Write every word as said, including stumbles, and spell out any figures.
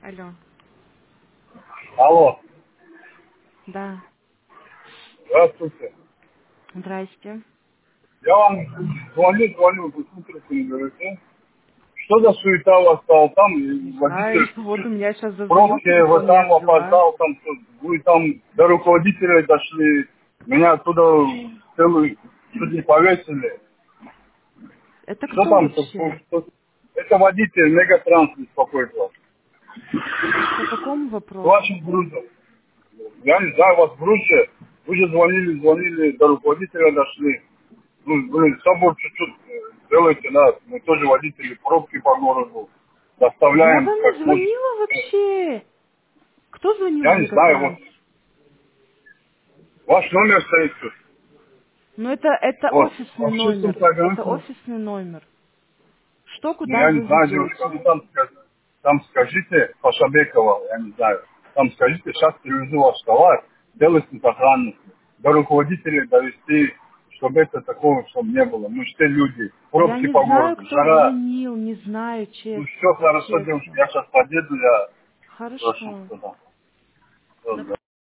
Алло. Алло, Да. здравствуйте. Здрасте. Я вам звоню, звоню, вы трубку не берете. Что за суета у вас стала там? И Не знаю. водитель Вот у чуть меня сейчас в зазвонил пробке, вы телефон, я там взяла. опоздал, там, что- вы там до руководителя дошли, меня оттуда целую чуть не повесили. Это Что кто там? Что- вообще? что- Это водитель Мегатранс беспокоит вас. По какому С вопросу? вашим грузом. Я не знаю, вас в грузе. Вы же звонили, звонили, до руководителя дошли. Ну, блин, собор чуть-чуть э, делайте, да, мы тоже водители пробки по городу Я доставляем, вам не как может. звонила Э, вообще. Кто звонил в Я не знаю, вот Мегатранс? ваш номер стоит тут. Ну это, это Вот, офисный общественный номер. Это программ. офисный номер. Что, Ну, куда я не вы знаю, девушка, везете? ну там, ска- там скажите, Пашабекова, я не знаю, там скажите, сейчас привезу ваш товар, делайте охрану, до руководителя довести, чтобы это такого, чтобы не было. Мы все люди, Я пробки не по знаю, городу, кто жара. звонил, не знаю, Ну все честно. хорошо, девушка, Честно. я сейчас подъеду, я прошу Хорошо. туда.